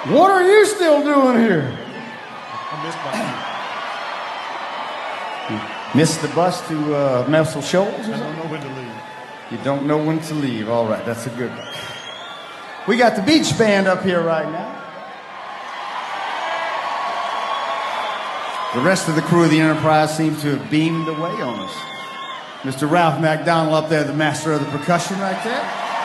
What are you still doing here? I missed my Missed the bus to Muscle Shoals or I something? don't know when to leave. You don't know when to leave. All right, that's a good one. We got the Beach Band up here right now. The rest of the crew of the Enterprise seems to have beamed away on us. Mr. Ralph McDonald up there, the master of the percussion right there.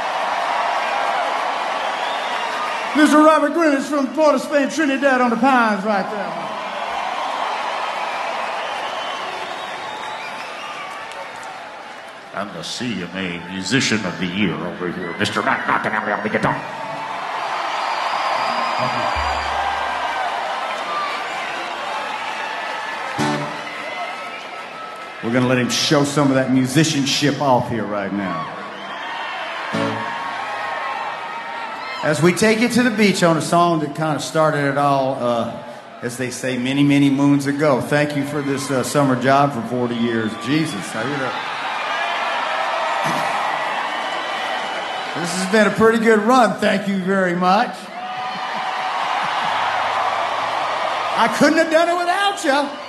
Mr. Robert Greenwich from Port of Spain, Trinidad on the Pines right there. And the CMA Musician of the Year over here, Mr. Matt McAnally on the guitar. We're going to let him show some of that musicianship off here right now. As we take you to the beach on a song that kind of started it all, as they say, many, many moons ago. Thank you for this summer job for 40 years. Jesus. This has been a pretty good run. Thank you very much. I couldn't have done it without you.